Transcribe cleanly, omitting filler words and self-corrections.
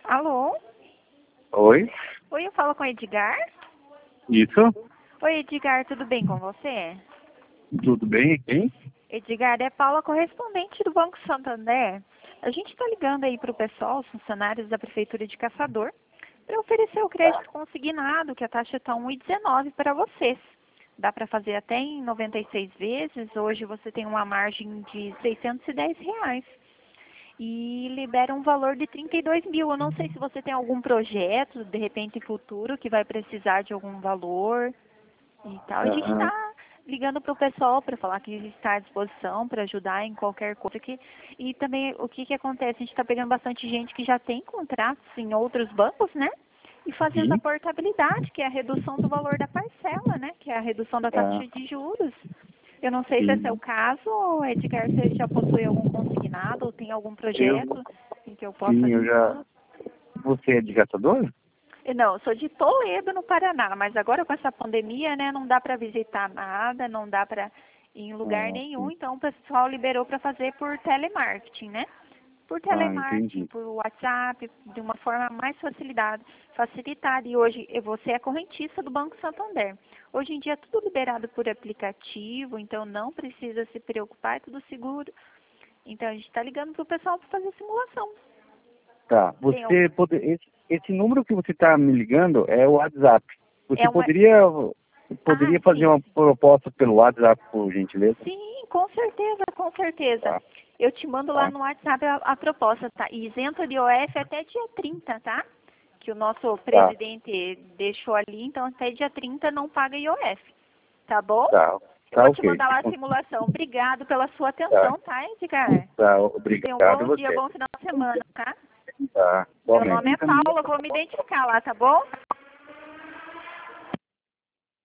Alô? Oi, Oi, eu falo com o Edgar? isso? Oi, Edgar, tudo bem com você? Tudo bem? Hein? Edgar, é Paula, correspondente do Banco Santander. A gente está ligando aí para o pessoal, os funcionários da Prefeitura de Caçador, para oferecer o crédito consignado, que a taxa está 1,19 para vocês. Dá para fazer até em 96 vezes. Hoje você tem uma margem de R$ 610. E libera um valor de 32 mil. Eu não sei se você tem algum projeto, de repente futuro, que vai precisar de algum valor e tal. A gente Aham. está ligando para o pessoal para falar que está à disposição para ajudar em qualquer coisa. E também o que acontece? A gente está pegando bastante gente que já tem contratos em outros bancos, né? E fazendo a Sim. portabilidade, que é a redução do valor da parcela, né? Que é a redução da Ah, taxa de juros. Eu não sei se esse é o sim. caso, ou Edgar, você já possui algum consignado ou tem algum Eu, projeto em que eu possa sim, eu ajudar? já. Você é de Caçador? Não, eu sou de Toledo, no Paraná, mas agora com essa pandemia, né, não dá para visitar nada, não dá para ir em lugar Ah, nenhum, sim. então o pessoal liberou para fazer por telemarketing, né? Por Ah, telemarketing, entendi. por WhatsApp, de uma forma mais facilitada. E hoje você é correntista do Banco Santander. Hoje em dia é tudo liberado por aplicativo, então não precisa se preocupar, é tudo seguro. Então a gente está ligando para o pessoal para fazer simulação. Tá. Tem algum, Esse número que você está me ligando é o WhatsApp. Você é uma. poderia Ah, fazer sim. uma proposta pelo WhatsApp, por gentileza? Sim, com certeza, com certeza. Tá, Eu te mando lá tá, no WhatsApp a proposta, tá? Isento de OF até dia 30, tá? Que o nosso tá, presidente deixou ali, então até dia 30 não paga IOF, tá bom? tá, Eu tá, vou te ok. mandar lá a simulação. Obrigado pela sua Tá, atenção, tá, Edgar? tá, Tenha um obrigado a bom dia, você. bom final de semana, tá? Tá, Meu nome igualmente. é Paula, vou me identificar lá, tá bom?